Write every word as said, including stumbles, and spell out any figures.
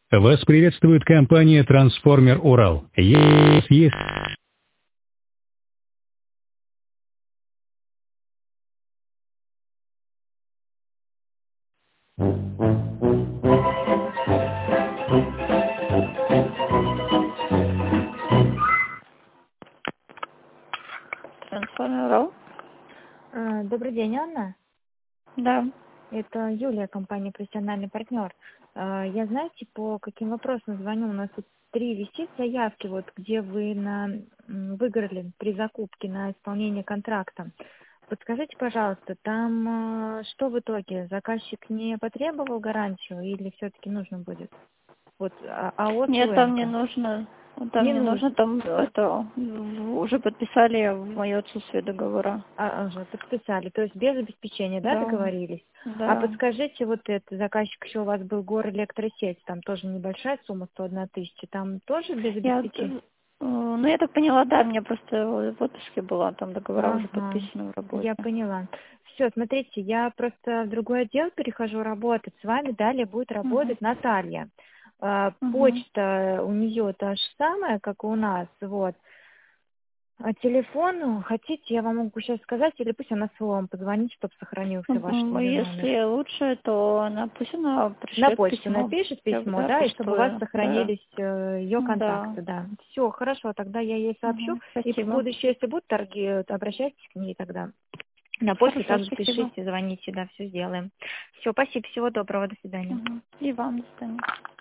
Вас приветствует компания «Трансформер Урал». Есть, есть. Трансформер Урал. А, Добрый день, Анна. Да. Это Юлия, компания «Профессиональный партнер». А, Я, знаете, по каким вопросам звоню? У нас тут три висит заявки, вот, где вы на, м, выиграли при закупке на исполнение контракта. Подскажите, пожалуйста, там а, что в итоге? Заказчик не потребовал гарантию или все-таки нужно будет? Вот а- АО Нет, там не «Суэнка». нужно. Там Не не нужно, нужно. там это уже подписали в мое отсутствие договора. А, уже подписали, то есть без обеспечения, да, Да. договорились? А Да. подскажите, вот это, заказчик еще у вас был Горэлектросеть, там тоже небольшая сумма, сто одна тысяча, там тоже без Я, обеспечения? э, ну, я так поняла, да, мне просто в отпуске была, там договора уже Ага, подписаны в я работе. поняла. Все, смотрите, я просто в другой отдел перехожу работать, с вами далее будет Угу. работать Наталья. А, Угу. Почта у нее та же самая, как и у нас, вот. А телефон, ну, хотите, я вам могу сейчас сказать, или пусть она свой вам позвонит, чтобы сохранился ваш Ну, тоже номер. если лучше, то она пусть она На пришлет почту письмо. напишет Я бы, письмо, да, да, и чтобы у вас почтою, да. сохранились э, ее Да. контакты, да. Все, хорошо, тогда я ей сообщу. Угу. И в Спасибо. будущее, если будут торги, э, обращайтесь к ней тогда. На почту Хорошо, также спасибо. пишите, звоните, да, все сделаем. Все, спасибо, всего доброго, до свидания. Угу. И вам до свидания.